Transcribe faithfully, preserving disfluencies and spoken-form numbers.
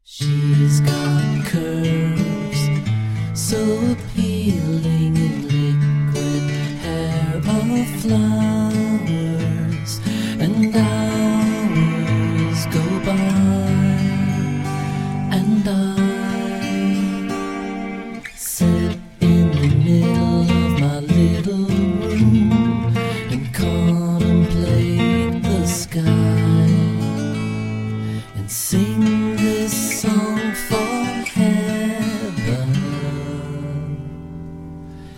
She's got curves so appealing in liquid hair of flowers, and hours go by, and I sit in the middle of my little room and contemplate the sky and sing